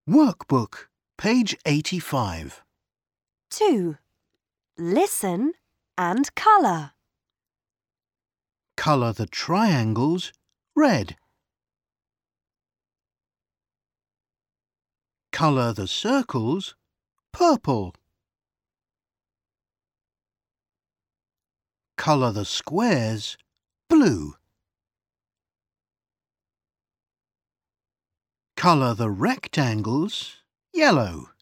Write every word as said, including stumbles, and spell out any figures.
Workbook, page eighty-five. two. Listen and colour. Colour the triangles red. Colour the circles purple. Colour the squares blue. Colour the rectangles yellow.